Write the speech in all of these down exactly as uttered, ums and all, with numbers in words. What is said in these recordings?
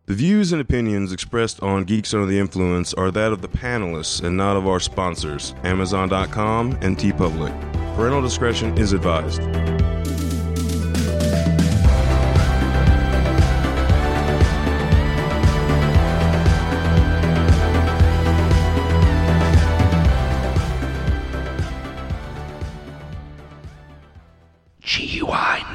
The views and opinions expressed on Geeks Under the Influence are that of the panelists and not of our sponsors, Amazon dot com and TeePublic. Parental discretion is advised. G U I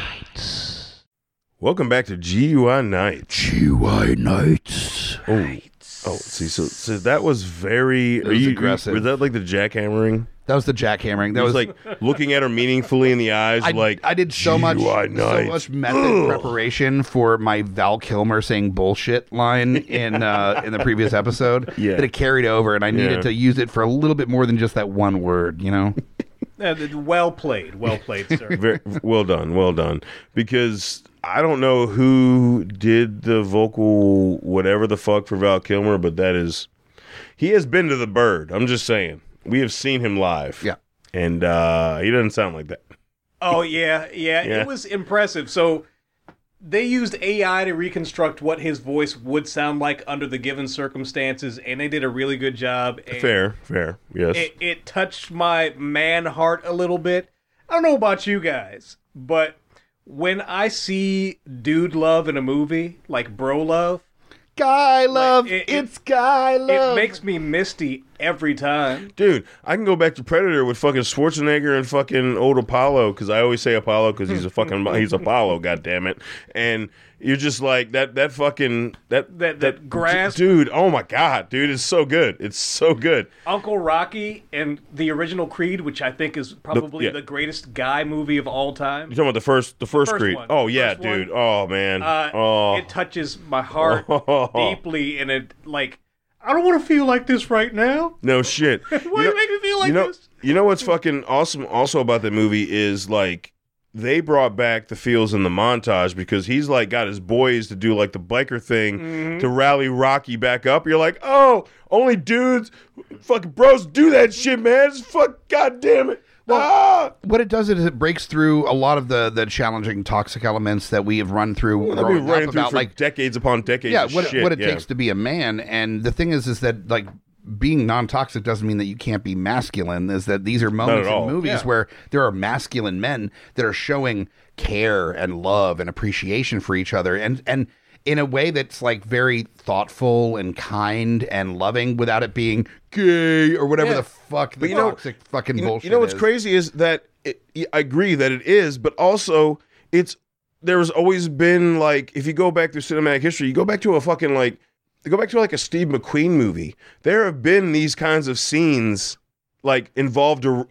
Nights. Welcome back to G U I Nights. G U I Nights. Oh, oh, see, so, so that was very It was you, aggressive. Was that like the jackhammering? That was the jackhammering. That That was was, like looking at her meaningfully in the eyes, I, like I did so much, G U I so Nights. much method Ugh. preparation for my Val Kilmer saying bullshit line in uh, in the previous episode Yeah. that it carried over, and I needed Yeah. to use it for a little bit more than just that one word. You know. Uh, well played, well played, sir. Very well done, well done. Because I don't know who did the vocal whatever the fuck for Val Kilmer, but that is he has been to the Bird. I'm just saying. We have seen him live. Yeah. And uh, he doesn't sound like that. Oh yeah, yeah, Yeah. it was impressive. So they used A I to reconstruct what his voice would sound like under the given circumstances, and they did a really good job. And Fair, fair, yes. It, it touched my man heart a little bit. I don't know about you guys, but when I see dude love in a movie, like bro love, Guy love, it- it- it's guy love. it makes me misty every time. Dude, I can go back to Predator with fucking Schwarzenegger and fucking old Apollo, because I always say Apollo because he's a fucking he's Apollo, goddammit. And you're just like that that fucking that That- that grasp. dude. Oh my god, dude, it's so good. It's so good. Uncle Rocky and the original Creed, which I think is probably yeah. the greatest guy movie of all time. You're talking about the first the first, First Creed. one. Oh yeah, First one. dude. Oh man. Uh, oh. It touches my heart Oh. deeply, and it like I don't want to feel like this right now. No shit. Why do you make me feel like you know, this? You know what's fucking awesome also about the movie is like they brought back the feels in the montage because he's like got his boys to do like the biker thing Mm-hmm. to rally Rocky back up. You're like, oh, only dudes, fucking bros do that shit, man. It's fuck, goddamn it. ah! What it does is it breaks through a lot of the the challenging toxic elements that we have run through. I've been growing running up through about for like decades upon decades. yeah, of what shit. what it yeah. takes to be a man. And the thing is, is that like being non-toxic doesn't mean that you can't be masculine. Is that these are moments at in all. movies Yeah. where there are masculine men that are showing care and love and appreciation for each other, and and in a way that's like very thoughtful and kind and loving, without it being gay or whatever Yeah. the fuck the you know- toxic fucking You know, bullshit. you know what's is. crazy is that it, I agree that it is, but also it's there's always been like if you go back through cinematic history, you go back to a fucking like you go back to like a Steve McQueen movie. There have been these kinds of scenes like involved ar-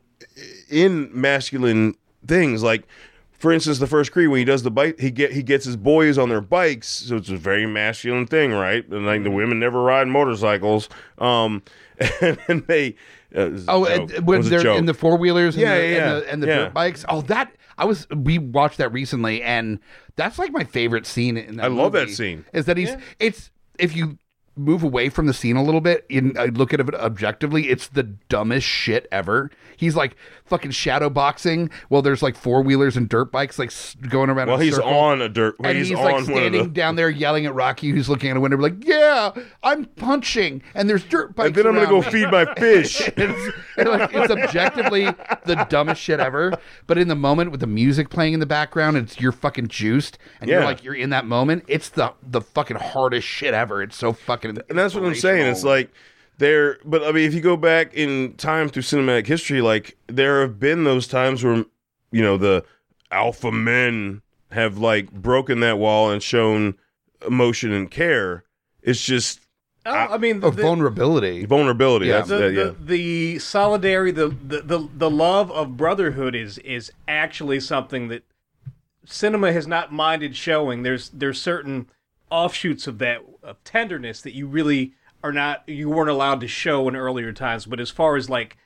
in masculine things, like. For instance, the first Creed when he does the bike, he get he gets his boys on their bikes, so it's a very masculine thing, right? And like the women never ride motorcycles, um, and, and they. Uh, it was a Oh, joke. and It when was a they're joke. in the four wheelers, and, Yeah, the, yeah, yeah. and the, and the Yeah. dirt bikes. Oh, that I was. We watched that recently, and that's like my favorite scene in that I love movie, that scene. Is that he's? Yeah. It's if you move away from the scene a little bit and I look at it objectively, it's the dumbest shit ever. He's like fucking shadow boxing while there's like four wheelers and dirt bikes like s- going around. Well, in a he's circle. on a dirt. And he's, he's, on like one of standing the. down there yelling at Rocky, who's looking at a window, like, "Yeah, I'm punching, and there's dirt bikes." And then I'm gonna around go me." feed my fish. it's, and, like, it's objectively the dumbest shit ever. But in the moment with the music playing in the background, it's you're fucking juiced, and you're Yeah. like you're in that moment. It's the the fucking hardest shit ever. It's so fucking. And that's what I'm saying. It's like there, but I mean, if you go back in time through cinematic history, like there have been those times where, you know, the alpha men have like broken that wall and shown emotion and care. It's just Oh, I mean, of the, vulnerability. vulnerability. Yeah. That's the, that, yeah. the, the solidarity, the, the, the, the love of brotherhood is is actually something that cinema has not minded showing. There's there's certain offshoots of that of tenderness that you really are not you weren't allowed to show in earlier times. But as far as like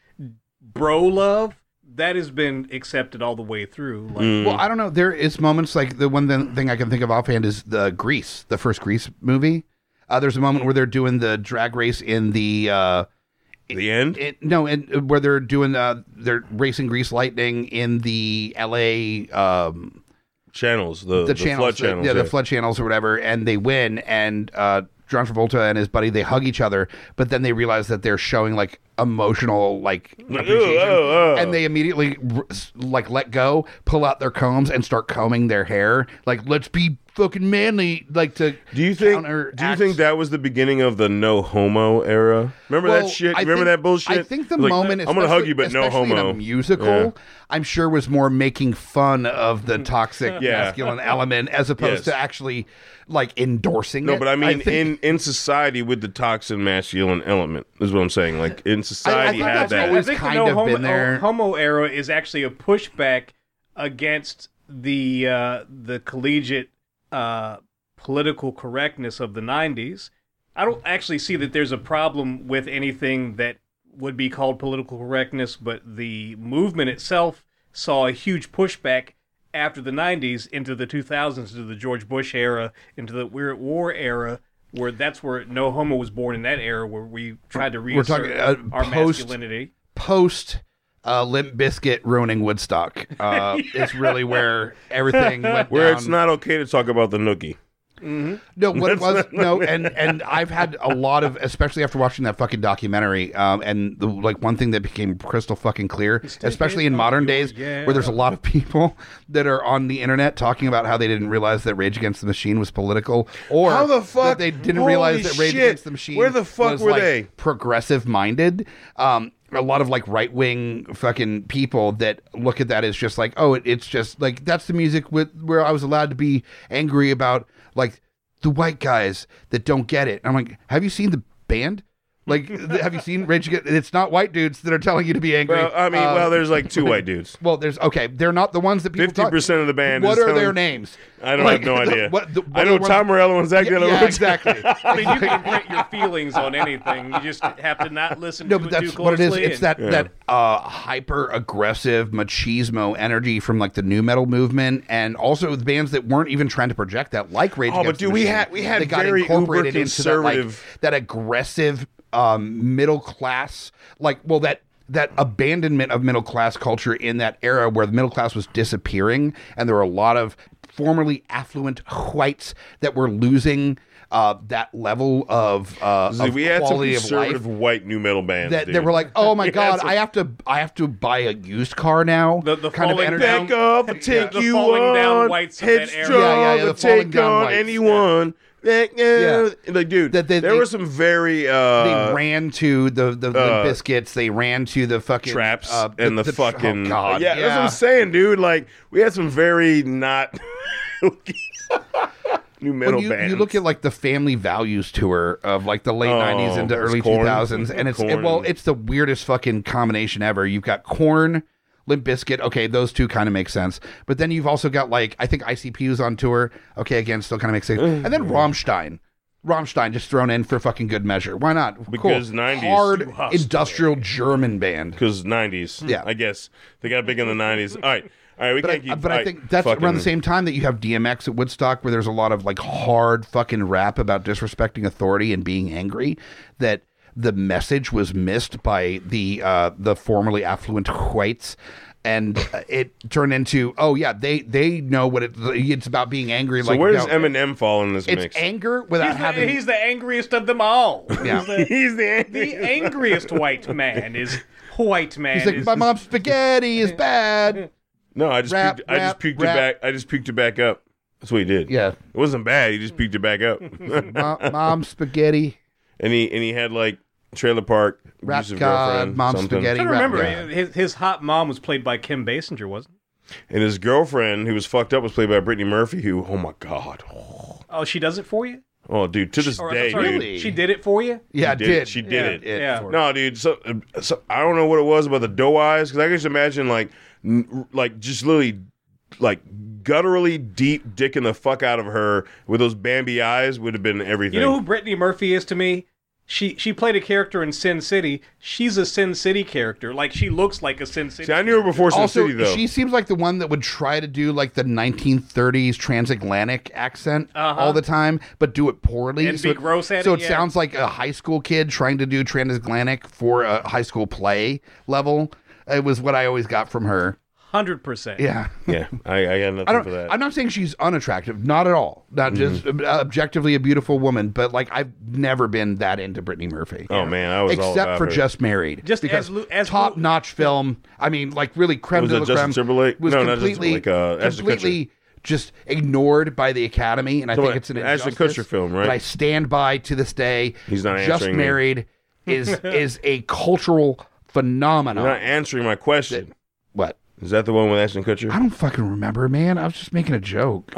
bro love, that has been accepted all the way through. Like, Mm. Well, I don't know. There is moments like the one th- thing I can think of offhand is the Grease, the first Grease movie. Uh, there's a moment where they're doing the drag race in the uh, The end. it, no, and where they're doing uh, they're racing Grease Lightning in the L A um, channels, the, the, the channels, flood the- channels. yeah, the flood channels or whatever, and they win, and uh, John Travolta and his buddy, they hug each other, but then they realize that they're showing like emotional like Like, appreciation, "Ew, oh, oh." and they immediately r- like let go, pull out their combs, and start combing their hair. Like, let's be fucking manly. Like to Do you think? counteract- Do you think that was the beginning of the no homo era? Remember Well, that shit? I Remember think- that bullshit? I think the Like, moment, I'm gonna hug you, but especially- no especially homo. in a musical, Yeah. I'm sure was more making fun of the toxic Yeah. masculine element as opposed Yes. to actually like endorsing No, it. but I mean, think- in, in society with the toxic masculine element is what I'm saying. Like in society, think had that's that. always I think kind the no of homo, been there. homo era is actually a pushback against the uh, the collegiate uh, political correctness of the nineties. I don't actually see that there's a problem with anything that would be called political correctness, but the movement itself saw a huge pushback after the nineties into the two thousands, into the George Bush era, into the We're at War era, where that's where No Homo was born in that era, where we tried to We're reassert talking, uh, our post- masculinity. post uh, Limp Bizkit ruining Woodstock uh, is really where everything went Where down. it's not okay to talk about the nookie. No, what it was, no, and and I've had a lot of, especially after watching that fucking documentary, um, and the like one thing that became crystal fucking clear, especially in modern days, where there's a lot of people that are on the internet talking about how they didn't realize that Rage Against the Machine was political, or How the that fuck? they didn't Holy realize that Rage shit. Against the Machine Where the fuck was were like they? progressive minded. Um, a lot of like right wing fucking people that look at that as just like, oh, it, it's just like that's the music with where I was allowed to be angry about like the white guys that don't get it. I'm like, have you seen the band? Like, th- have you seen Rage Against? It's not white dudes that are telling you to be angry. Well, I mean, Uh, well, there's like two white dudes. well, there's okay. They're not the ones that people. Fifty talk- percent of the band. What is are telling- their names? I don't Like, have no the- idea. what- the- what I are know the ones- Tom Morello and Zach Yeah, De La yeah, Rocha. exactly. I mean, you can print your feelings on anything. You just have to not listen No, to but it too that's what it closely. is. It's that Yeah. that uh, hyper aggressive machismo energy from like the new metal movement, and also the bands that weren't even trying to project that, like Rage Oh, but Against the dude, we Machine, had- we had that got very incorporated uber into that like conservative- that aggressive um, middle class, like well that. That abandonment of middle class culture in that era where the middle class was disappearing, and there were a lot of formerly affluent whites that were losing uh, that level of, uh, See, of we had some quality of life. conservative white new metal bands. That dude. they were like, oh my We had god, some- I have to, I have to buy a used car now. The- the kind of falling energy. down- Back up and take the you falling on. down whites of that era. Headstrong Yeah, yeah, yeah, the to falling take down on whites. anyone. Back, yeah. Like, dude, That they- there they- were some very uh, They ran to the the, the uh, biscuits. They ran to the fucking traps uh, and the, fucking oh god, yeah, that's what I'm saying, dude. Like we had some very not new metal When you, bands. you look at like the Family Values tour of like the late Oh, nineties into it was early Korn. two thousands, and it's it, Korn. well, it's the weirdest fucking combination ever. You've got Korn, Limp Bizkit. Okay, those two kind of make sense, but then you've also got like I think I C P was on tour. Okay, again, still kind of makes sense, and then Rammstein. Rammstein just thrown in for fucking good measure. Why not? Because cool. nineties. hard Too hostile. industrial German band. because nineties. Yeah. I guess they got big in the nineties. All right, all right, we But, can't I, keep. but all I right, think that's fucking- around the same time that you have D M X at Woodstock, where there's a lot of like hard fucking rap about disrespecting authority and being angry. That the message was missed by the uh, the formerly affluent whites. And uh, it turned into, oh yeah, they they know what it, it's about being angry. So like where does no, Eminem fall in this it's mix? anger without He's the, having. he's the angriest of them all. Yeah. He's the, He's the angry. the angriest white man is white man. He's like, is, my mom's spaghetti is bad. No, I just Rap, puked, I just rap, puked rap. it back. I just puked it back up. That's what he did. Yeah, It wasn't bad. He just puked it back up. Mom, mom's spaghetti. and he and he had like trailer park Rap abusive God, girlfriend, mom's something. spaghetti. I don't remember. Yeah. His, his hot mom was played by Kim Basinger, wasn't it? And his girlfriend, who was fucked up, was played by Brittany Murphy. Who, oh my god, Oh, she does it for you? oh dude, to this Or, day, sorry, dude. Really? She did it for you? Yeah, She did did. it. She did Yeah, it. It yeah. for- No, dude. So, so I don't know what it was about the doe eyes because I can just imagine like, n- like just literally, like gutturally deep dicking the fuck out of her with those Bambi eyes would have been everything. You know who Brittany Murphy is to me? She she played a character in Sin City. She's a Sin City character. Like, she looks like a Sin City. See, I knew her before Sin Also, City though. she seems like the one that would try to do like the nineteen thirties transatlantic accent Uh-huh. all the time, but do it poorly. And so be it, gross at so it, it yeah. sounds like a high school kid trying to do transatlantic for a high school play level. It was what I always got from her. hundred percent. Yeah. Yeah, I, I got nothing I don't, for that. I'm not saying she's unattractive. Not at all. Not just Mm-hmm. uh, objectively a beautiful woman, but like I've never been that into Brittany Murphy. oh man, I was all Except about for her. Just Married. Just because as Lu- as Lu- top-notch film. I mean, like really creme Was de it la Justin creme. Timberlake? Was No, not Justin completely, Timberlake, uh, Ashton Kutcher. completely just ignored by the Academy, and I So think what, it's an Ashton injustice Kutcher film, right? that I stand by to this day. He's not Just answering me. Married is is a cultural phenomenon. You're not answering my question. What? Is that the one with Ashton Kutcher? I don't fucking remember, man. I was just making a joke.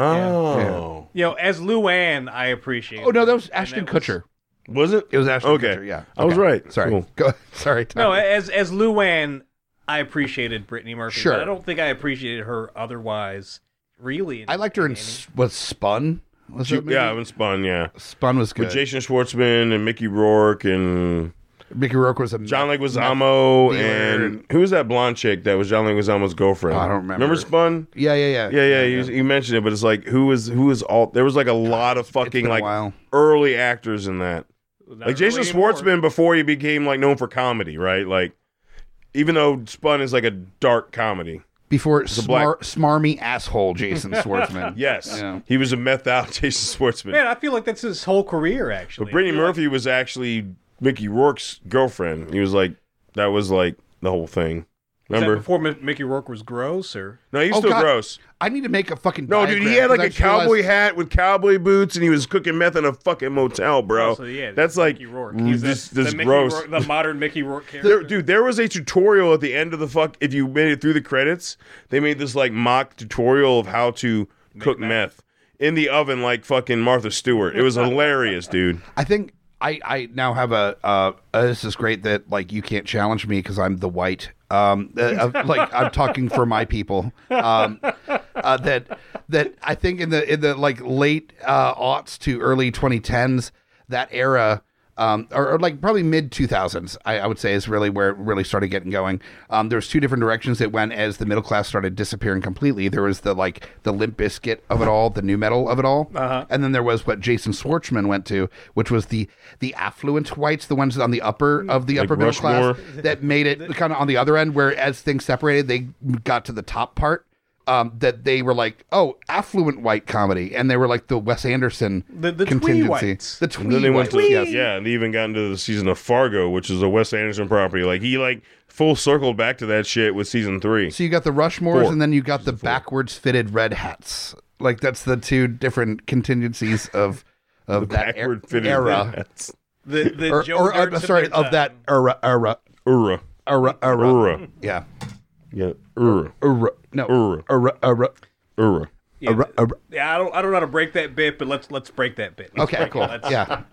Oh, You know, as Luann, I appreciate. Oh no, that was And Ashton that was- Kutcher. was it? It was Ashton Okay. Kutcher. Yeah, I was Okay. right. Sorry. Cool. Go. Sorry. Tom. No, as as Luann, I appreciated Brittany Murphy. Sure. But I don't think I appreciated her otherwise. Really, I liked her in any. S- was Spun. Was that movie? Yeah, I've been spun. Yeah, Spun was good. with Jason Schwartzman and Mickey Rourke and Mickey Rourke was a John meth- Leguizamo dealer and and- who was that blonde chick that was John Leguizamo's girlfriend? Oh, I don't remember. Remember Spun? Yeah, yeah, yeah. Yeah, yeah. You, you mentioned it, but it's like who was who was all? There was like a lot of It's fucking been a like while. early actors in that. Not Like Jason really anymore. Schwartzman before he became like known for comedy, right? Like even though Spun is like a dark comedy. Before a smar- smarmy asshole Jason Schwartzman. Yes, Yeah. he was a meth out Jason Schwartzman. Man, I feel like that's his whole career. Actually, But Brittany I feel Murphy was actually Mickey Rourke's girlfriend. He was like that was like the whole thing. Like, was that Remember? before Mi- Mickey Rourke was gross, or No, he's Oh, still God. gross. I need to make a fucking No, dude, he diagram, had like 'cause a I just realized- cowboy hat with cowboy boots, and he was cooking meth in a fucking motel, bro. Oh, so yeah, That's like Mickey Rourke. He's this, the, this the Mickey gross. Rourke, the modern Mickey Rourke character. There, dude, there was a tutorial at the end of the fuck. If you made it through the credits, they made this like mock tutorial of how to cook meth. meth in the oven, like fucking Martha Stewart. It was hilarious, dude. I think I, I now have a uh, uh, this is great that like you can't challenge me because I'm the white um uh, uh, like I'm talking for my people um uh, that that I think in the in the like late uh aughts to early twenty tens, that era um or, or like probably mid two thousands, I, I would say is really where it really started getting going. Um there's two different directions it went as the middle class started disappearing completely. There was the like the Limp Bizkit of it all, the new metal of it all. Uh-huh. And then there was what Jason Schwartzman went to, which was the the affluent whites, the ones on the upper of the Like upper middle Rushmore? class, that made it kind of on the other end, where as things separated, they got to the top part. Um, that they were like, oh, affluent white comedy, and they were like the Wes Anderson The- the twee contingency, whites. the And twee then they went whites. to yes. yeah, and they even got into the season of Fargo, which is a Wes Anderson property. Like he like full circled back to that shit with season three. So you got the Rushmores, Four. and then you got the backwards fitted red hats. Like that's the two different contingencies of of that er- Backward fitted era, That's the the or, Joe or uh, Dirts of sorry, their of that time. era, era, Ura. era, era. Ura. Yeah, Yeah. Ura. era, no, Ura. era, era, Ura. Yeah, era, era. yeah, I don't I don't know how to break that bit, but let's let's break that bit. Let's Okay, break it. cool. Let's- Yeah,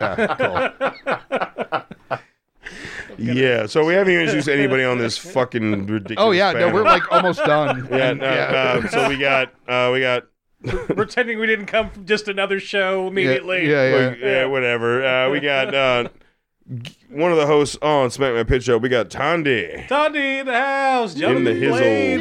yeah, cool. Yeah. So we haven't even introduced anybody on this fucking ridiculous. Oh yeah, no, panel. we're like almost done. Yeah, And- no, uh, so we got uh, we got Pretending we didn't come from just another show yeah, immediately. yeah, yeah. Like, yeah, whatever. Uh, we got uh, g- one of the hosts on Smack My Pitch Up. We got Tandy. Tandy in the house, In Jonathan the hizzle. Blade.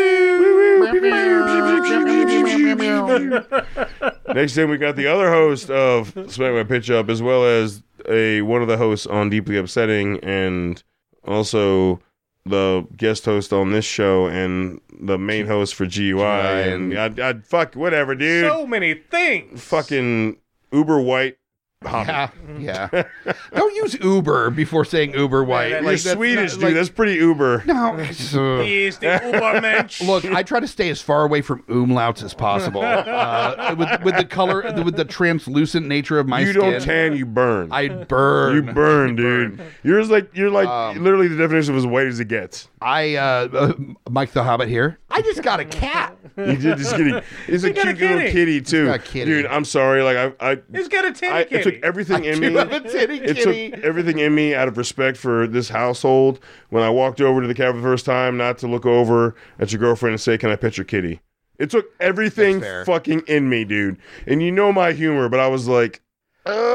Next thing we got the other host of Smack My Pitch Up, as well as a one of the hosts on Deeply Upsetting, and also the guest host on this show, and the main host for G U I. And I'd, I'd fuck whatever, dude. So many things. Fucking uber white. Hobbit. Yeah, yeah. Don't use Uber before saying Uber white. Yeah, that- You're Like, that's Swedish, not- dude. like- That's pretty uber. No. it's, uh, He is the Ubermensch. Look, I try to stay as far away from umlauts as possible. Uh, with, with the color, with the translucent nature of my You skin, don't tan, you burn. I burn. You burn, dude. You're like you're like Um, literally the definition of as white as it gets. I, uh, uh, Mike the Hobbit here. I just got a cat. You did just kidding. It's a He got cute a little kitty. kitty too, got a kitty. dude. I'm sorry. Like I, I, He's got a titty I it kitty. took everything in I me. do have a titty It kitty. took everything in me out of respect for this household when I walked over to the cat for the first time, not to look over at your girlfriend and say, "Can I pet your kitty?" It took everything That's fair. fucking in me, dude. And you know my humor, but I was like, "Ugh."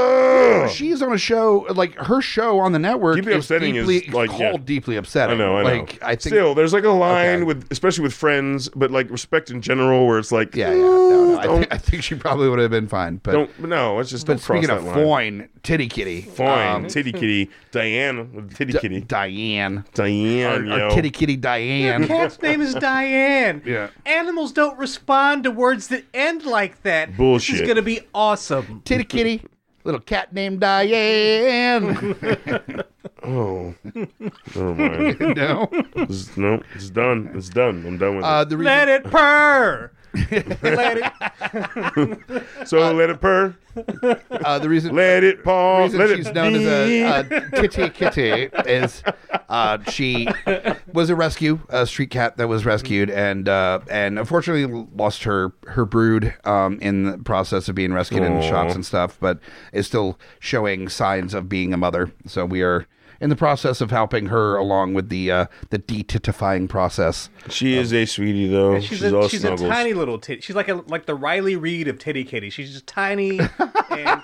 Ugh. she's on a show like her show on the network. Deeply is Upsetting deeply, is, like, called yeah. Deeply Upsetting. I know, I know. Like I think, Still, there's like a line Okay. with, especially with friends, but like respect in general, where it's like, yeah, yeah, no, no. I, don't, think, I think she probably would have been fine. But don't, no, it's just but don't cross speaking that of line. foin, titty kitty, Fine, um, titty kitty, Diane, with the titty D- kitty, Diane, Diane, our, yo. our titty kitty Your Diane. cat's name is Diane. Yeah. Animals don't respond to words that end like that. This Bullshit. is going to be awesome. Titty kitty, little cat named Diane. Oh, never mind. No, This, no, it's done. It's done. I'm done with uh, the reason, Let it purr. Let it. it. So let it purr. uh, the reason Let it the pause. reason Let she's it known be. as a, a kitty kitty is uh, she was a rescue, a street cat that was rescued, and uh, and unfortunately lost her her brood um, in the process of being rescued in Aw. shots and stuff, but is still showing signs of being a mother. So we are in the process of helping her along with the uh, the detitifying process. She is a sweetie, though. She's, She's, a, all she's a snuggles. tiny little titty. She's like a like the Riley Reid of titty kitty. She's just tiny. And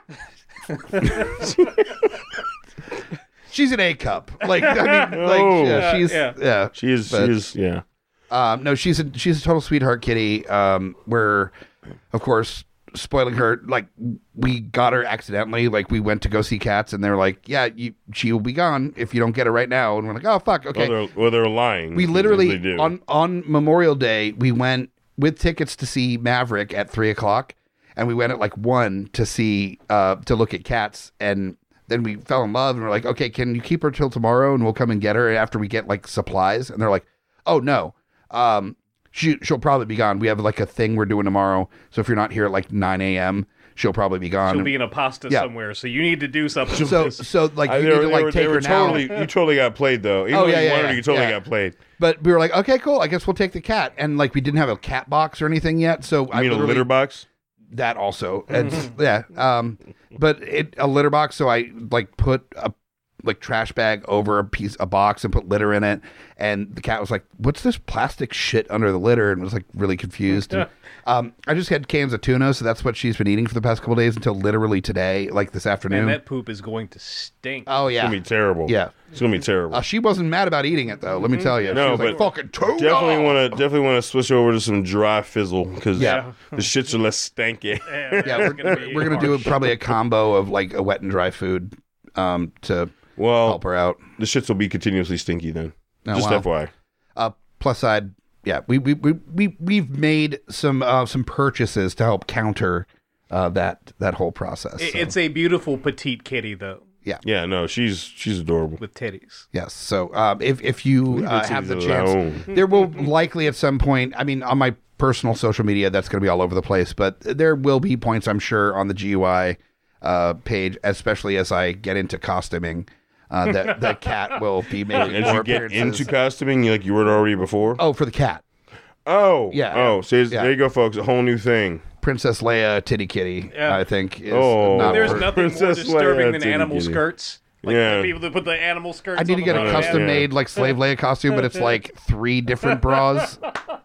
She's an A cup, like I mean, like Oh. yeah, she's Yeah, yeah. yeah. She is. But- She is. Yeah. Um, no, she's a she's a total sweetheart kitty. Um, we're of course spoiling her. Like we got her accidentally. Like we went to go see cats, and they're like, "Yeah, you, she will be gone if you don't get her right now." And we're like, "Oh fuck, okay." Well, they're, well, they're lying. we as literally they do. on on Memorial Day we went with tickets to see Maverick at three o'clock, and we went at like one to see uh to look at cats, and then we fell in love, and we're like, "Okay, can you keep her till tomorrow, and we'll come and get her after we get like supplies?" And they're like, "Oh no." Um, she she'll probably be gone. We have like a thing we're doing tomorrow, so if you're not here at like nine a.m., she'll probably be gone. she'll be in a pasta Yeah. somewhere. So you need to do something. so with this. so like I, you they need were, to they like were, take they were her now. totally, You totally got played, though. Even Oh, though yeah, you yeah, wanted yeah, to, you totally yeah. got played. But we were like, okay, cool. I guess we'll take the cat, and like we didn't have a cat box or anything yet. So I I mean, a literally- litter box. that also, it's, yeah. Um, but it a litter box. So I like put a like trash bag over a piece, a box, and put litter in it. And the cat was like, "What's this plastic shit under the litter?" And was like really confused. And, um, I just had cans of tuna, so that's what she's been eating for the past couple days until literally today, like this afternoon. Man, that poop is going to stink. oh It's yeah, gonna be terrible. yeah. It's gonna be terrible. Uh, she wasn't mad about eating it though. Let me tell you. No, she was but like, "Fucking tuna." Definitely want to definitely want to switch over to some dry fizzle because Yeah. the shits are less stanky. Yeah, Yeah, it's we're gonna be we're gonna do harsh. probably a combo of like a wet and dry food, um, to Well, help her out. the shits will be continuously stinky then. Oh, Just wow. F Y I. Uh, plus side, yeah, we we we we we've made some uh, some purchases to help counter uh, that that whole process. It- so, It's a beautiful petite kitty though, Yeah, no, she's she's adorable. with titties. yes. So um, if if you uh, It's have the his chance, own. there will likely at some point. I mean, on my personal social media, that's going to be all over the place, but there will be points I'm sure on the G U I uh, page, especially as I get into costuming. Uh, that that cat will be making As more you get appearances. into costuming, you like you were already before. oh, for the cat, Oh, Yeah. Oh, so it's- Yeah. there you go, folks. A whole new thing. Princess Leia Titty Kitty, Yeah. I think. Is Oh. not There's for- nothing more Princess disturbing Leia than titty animal kitty. skirts. Like Yeah. the people that put the animal skirts. I need on to the get a bottom. custom Yeah. made like slave Leia costume, but it's like three different bras.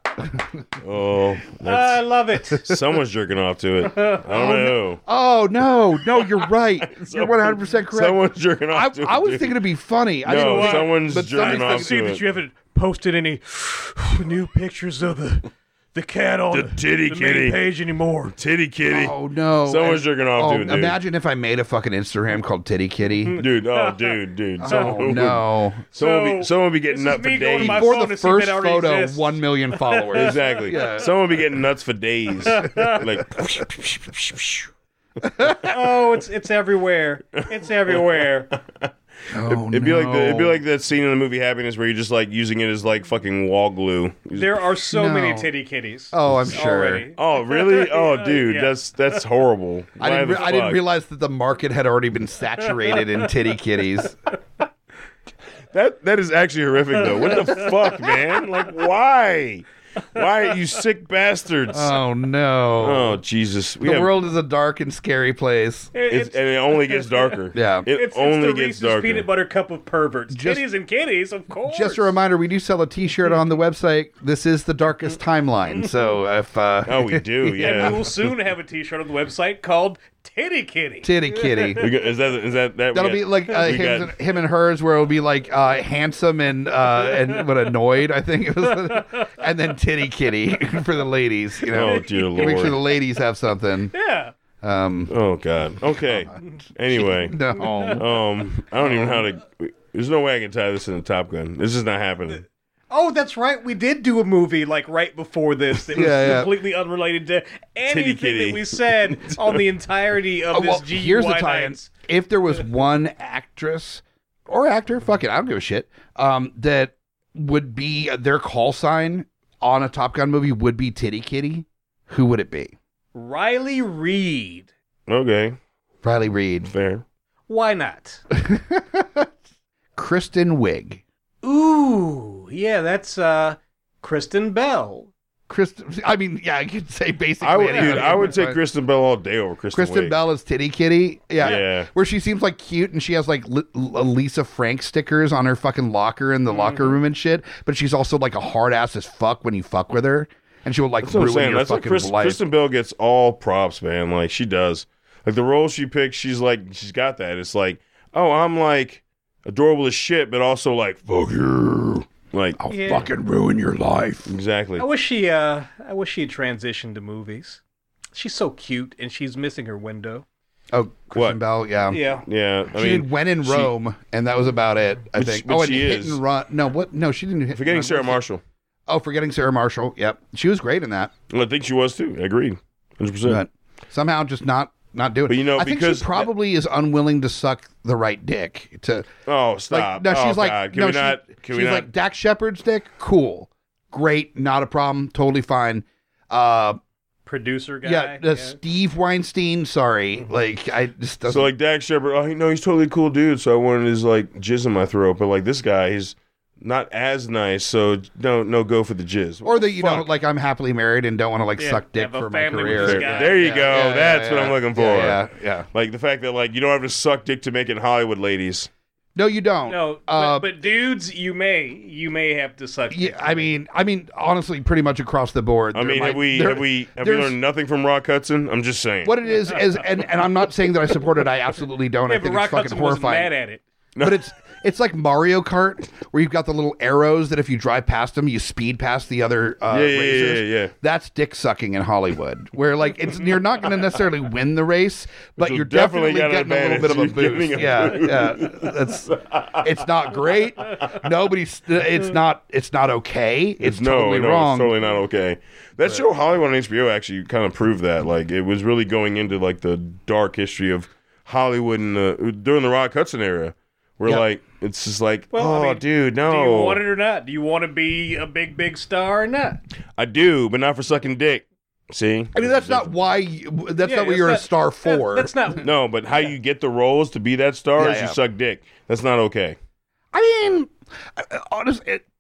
Oh, I that's, love it. someone's jerking off to it. I don't know. Oh no, no, you're right. You're one hundred percent correct. Someone's jerking off I, to it. I was dude. thinking it'd be funny. I No, didn't know- someone's but jerking somebody's off I thinking- see to that it. you haven't posted any new pictures of the the cat on The the, titty the kitty. main page anymore. Titty kitty. Oh no, Someone's And- jerking off oh, to it, dude. imagine if I made a fucking Instagram called Titty Kitty. Dude, oh, dude, dude. Oh Someone, no! Someone, would be, So, someone would be getting this nuts is for me going to days. my Before phone the to see if first that already photo, exists. one million followers. Exactly. Yeah. Someone would be getting nuts for days. Like, Oh, it's it's everywhere. It's everywhere. Oh, it'd be like the, it'd be no. like that scene in the movie Happiness where you're just like using it as like fucking wall glue. You just- There are so No. many titty kitties. Oh, I'm sure. already. oh, really? Oh, Yeah, dude, yeah. that's that's horrible. I Why didn't. the Re- I didn't fuck? realize that the market had already been saturated in titty kitties. That that is actually horrific though. What the fuck, man? Like, why? Why, you sick bastards? Oh no! oh Jesus! We the have- world is a dark and scary place. It- it's, it's, and it only gets darker. Yeah. it it's, only it's the gets Reese's darker. peanut butter cup of perverts. Just- Titties and kitties, of course. Just a reminder, we do sell a T-shirt on the website. This is the darkest timeline. So if uh, Oh, we do. And we Yeah. will soon have a T-shirt on the website called Titty Kitty. Titty Kitty. We got- is that is that that? we That'll got- be like uh, we him, got- and, him and hers, where it'll be like uh, handsome and uh, and what annoyed, I think it was, and then Titty Kitty for the ladies. You know, Oh, dear make sure Lord. the ladies have something. Yeah. Um, Oh God. Okay. Anyway, no, um, I don't even know how to. There's no way I can tie this into Top Gun. This is not happening. Oh, that's right. We did do a movie like right before this that was Yeah, yeah. completely unrelated to anything Kitty. that we said on the entirety of Oh, this well, G U here's the Y tie-in. nights. If there was one actress or actor, fuck it, I don't give a shit, um, that would be their call sign on a Top Gun movie would be Titty Kitty, who would it be? Riley Reid. Okay, Riley Reid. fair. Why not? Kristen Wiig. Ooh, yeah, that's uh, Kristen Bell. Kristen, I mean, yeah, I could say basically. I would, anything. dude, I would take Kristen Bell all day over Kristen. Kristen Wiig. Bell is Titty Kitty. Yeah. Yeah. Where she seems like cute and she has like Li- L- Lisa Frank stickers on her fucking locker in the locker room and shit. But she's also like a hard ass as fuck when you fuck with her. And she will like That's what I'm ruin saying. your That's what fucking Chris, life. Kristen Bell gets all props, man. Like she does. Like the role she picks, she's like, she's got that. It's like, oh, I'm like adorable as shit, but also like, fuck you. Like, I'll Yeah. fucking ruin your life. exactly. I wish she, uh, I wish she had transitioned to movies. She's so cute, and she's missing her window. Oh, Kristen What? Bell, yeah. Yeah. Yeah, I she mean, did When in she- Rome, and that was about it, I But think. she- but oh, and she Hit is. and Run. No, what? No, she didn't. Hit forgetting and Sarah Run. Marshall. Oh, Forgetting Sarah Marshall. Yep. She was great in that. I think she was too. I agree, hundred percent. But somehow just not not doing it. But you know, I think because- she probably is unwilling to suck the right dick to Oh, like stop! no, she's oh, like God. Can no, we she- not? Can she's we not? like Dax Shepard's dick, cool, great, not a problem, totally fine. Uh, Producer guy. yeah, uh, Steve Weinstein, sorry, like I just doesn't. so like Dax Shepard. Oh, you know, he's totally a cool dude. So I wanted his like jizz in my throat. But like this guy, he's not as nice. So no, no, go for the jizz. or that you know, Fuck. like I'm happily married and don't want to like Yeah, suck dick have a for my family with career. this There, guy. there you Yeah, go. yeah, yeah, That's what yeah. I'm looking for. Yeah, yeah, yeah. Like the fact that like you don't have to suck dick to make it in Hollywood, ladies. No, you don't. No, Uh, but, but dudes, you may, you may have to suck. yeah, dick. I mean, I mean, honestly, pretty much across the board. I there mean, might- have we there- have we have we there's- learned nothing from Rock Hudson? I'm just saying. What it is is, and, and I'm not saying that I support it. I absolutely don't. yeah, I but think Rock it's fucking Hudson wasn't horrifying. mad at it. But it's it's like Mario Kart, where you've got the little arrows that if you drive past them, you speed past the other uh, Yeah, yeah, racers. yeah, yeah, yeah. That's dick sucking in Hollywood, where like it's you're not going to necessarily win the race, but you'll you're definitely definitely, get an getting a little bit of a advantage. You're boost. getting a Yeah, yeah. That's it's not great. Nobody's. It's not. It's not okay. It's, no, totally no, wrong. It's totally not okay. That show Hollywood on H B O actually kind of proved that. Like it was really going into like the dark history of Hollywood in the, during the Rock Hudson era, where Yeah. like it's just like, Well, oh, I mean, dude, no, Do you want it or not? Do you want to be a big, big star or not? I do, but not for sucking dick. See, I mean, that's not why. You, that's Yeah, not what that's you're a not- star that- for. That's not. no, but how you get the roles to be that star Yeah, is yeah. you suck dick. That's not okay. I mean, honestly, it,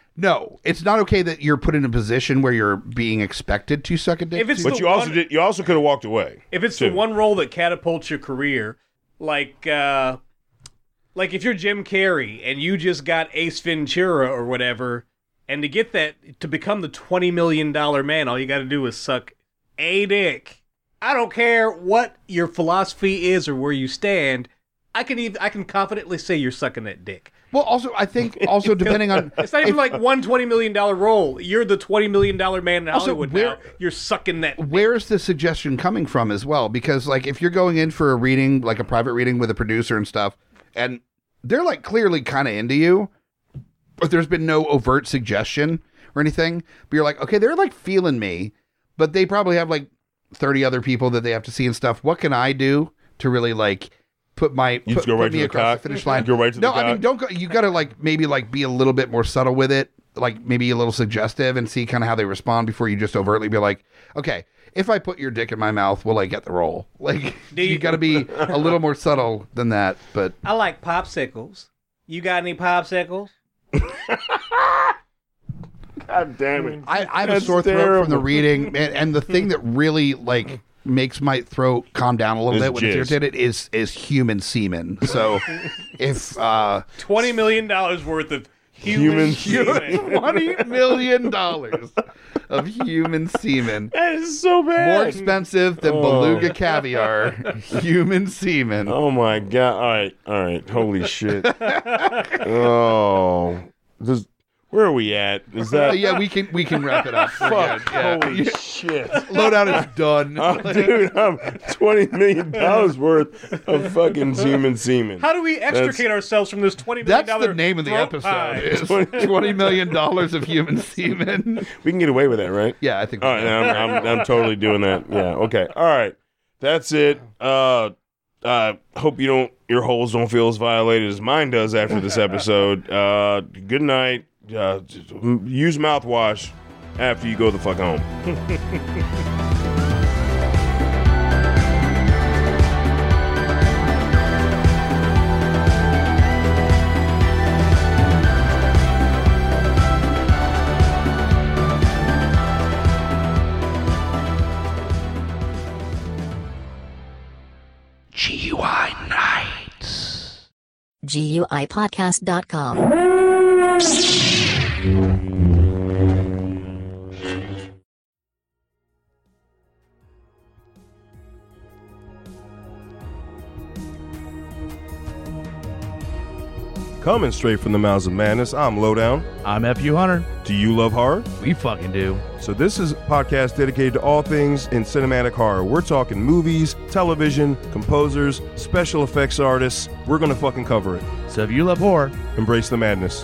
no, it's not okay that you're put in a position where you're being expected to suck a dick. If it's to. But the you also one- did. You also could have walked away. If it's too. the one role that catapults your career, like uh like if you're Jim Carrey and you just got Ace Ventura or whatever, and to get that to become the twenty million dollar man, all you got to do is suck a dick. I don't care what your philosophy is or where you stand. I can even I can confidently say you're sucking that dick. Well, also, I think also depending on It's not even if- like one twenty million dollar role. You're the twenty million dollar man in Also, Hollywood where- now. You're sucking that. where's the suggestion coming from as well? Because like if you're going in for a reading, like a private reading with a producer and stuff, and they're like clearly kind of into you, but there's been no overt suggestion or anything. But you're like, okay, they're like feeling me, but they probably have like thirty other people that they have to see and stuff. What can I do to really like put my You put, just go put right me to the across cock? the finish line? Go right to the no, I mean cock? don't go. You got to like maybe like be a little bit more subtle with it, like maybe a little suggestive, and see kind of how they respond before you just overtly be like, okay, if I put your dick in my mouth, will I get the role? Like Do you, you- got to be a little more subtle than that. But I like popsicles. You got any popsicles? God damn it! I, I have a That's sore throat from the terrible. reading, and, and the thing that really like makes my throat calm down a little Is bit when jizz. it's irritated is is human semen. So if uh Twenty million dollars worth of Human, Human semen. twenty million dollars of human semen. That is so bad. More expensive than Oh. beluga caviar. Human semen. Oh my god! All right, all right. Holy shit! Oh, this, where are we at? Is Uh, that yeah, we can we can wrap it up. We're fuck? good. Yeah. Holy shit! Lowdown is done. Oh, dude, I'm twenty million dollars worth of fucking human semen. How do we extricate ourselves from this twenty million That's dollar the name of the throat episode. pie? Is twenty million dollars of human semen. We can get away with that, right? Yeah, I think. All right, I'm, I'm, I'm totally doing that. Yeah. Okay. All right. That's it. Uh, uh, hope you don't, your holes don't feel as violated as mine does after this episode. Uh, good night. Uh, use mouthwash after you go the fuck home. G U I Nights. G U I podcast dot com. Coming straight from the mouths of madness, I'm Lowdown. I'm F U Hunter. Do you love horror? We fucking do. So this is a podcast dedicated to all things in cinematic horror. We're talking movies, television, composers, special effects artists. We're gonna fucking cover it. So if you love horror, Embrace the madness.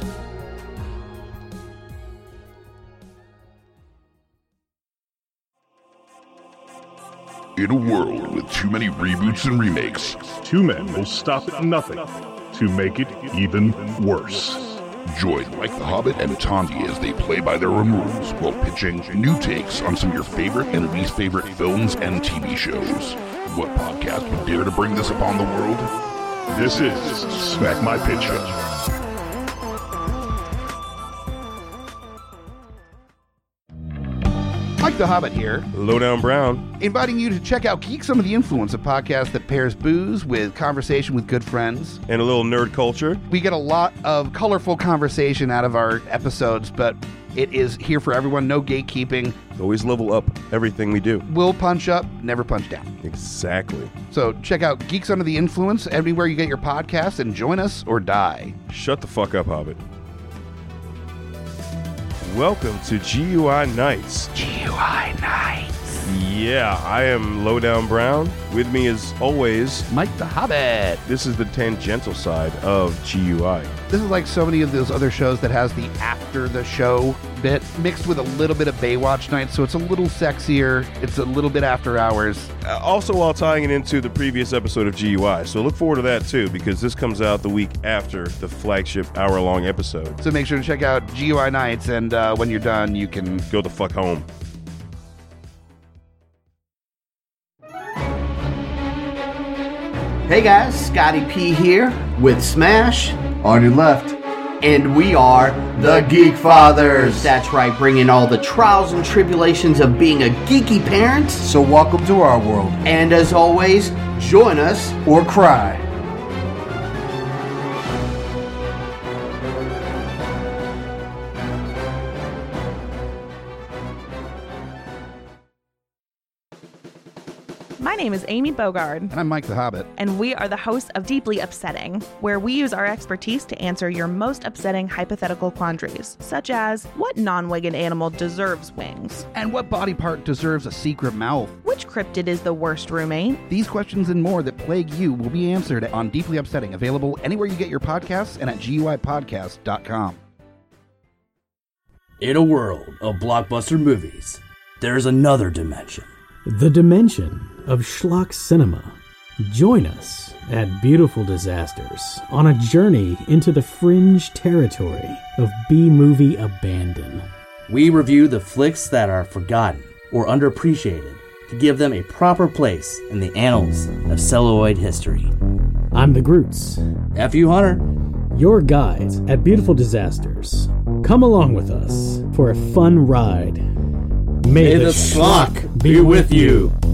In a world with too many reboots and remakes, Two men will stop at nothing to make it even worse. join Mike the Hobbit and Tandy as they play by their own rules while pitching new takes on some of your favorite and least favorite films and T V shows. What podcast would dare to bring this upon the world? This is Smack My Pitch Show. Mike the Hobbit here, Lowdown Brown. inviting you to check out Geek Some of the Influence, a podcast that pairs booze with conversation with good friends. And a little nerd culture. We get a lot of colorful conversation out of our episodes, but it is here for everyone, no gatekeeping. Always level up everything we do. We'll punch up, never punch down. Exactly. So check out Geeks Under the Influence everywhere you get your podcasts and join us or die. Shut the fuck up, Hobbit. Welcome to G U I Nights. G U I Nights. Yeah, I am Lowdown Brown. With me as always, Mike the Hobbit. this is the tangential side of G U I. This is like so many of those other shows that has the after the show bit mixed with a little bit of Baywatch Nights, so it's a little sexier. It's a little bit after hours. Uh, also, while tying it into the previous episode of G U I. So look forward to that too, because this comes out the week after the flagship hour-long episode. So make sure to check out G U I Nights, and uh, when you're done, you can Go the fuck home. Hey guys, Scotty P here with Smash on your left. And we are the Geek Fathers. That's right, bringing all the trials and tribulations of being a geeky parent. So welcome to our world. And as always, join us. Or cry. My name is Amy Bogard, And I'm Mike the Hobbit. and we are the hosts of Deeply Upsetting, where we use our expertise to answer your most upsetting hypothetical quandaries, such as what non-winged animal deserves wings? And what body part deserves a secret mouth? Which cryptid is the worst roommate? These questions and more that plague you will be answered on Deeply Upsetting, available anywhere you get your podcasts and at G U I podcast dot com. In a world of blockbuster movies, there's another dimension. The dimension of schlock cinema. Join us at Beautiful Disasters on a journey into the fringe territory of B-movie abandon. We review the flicks that are forgotten or underappreciated to give them a proper place in the annals of celluloid history. I'm the Groots, F U Hunter. your guides at Beautiful Disasters. Come along with us for a fun ride. May, May the schlock be with you.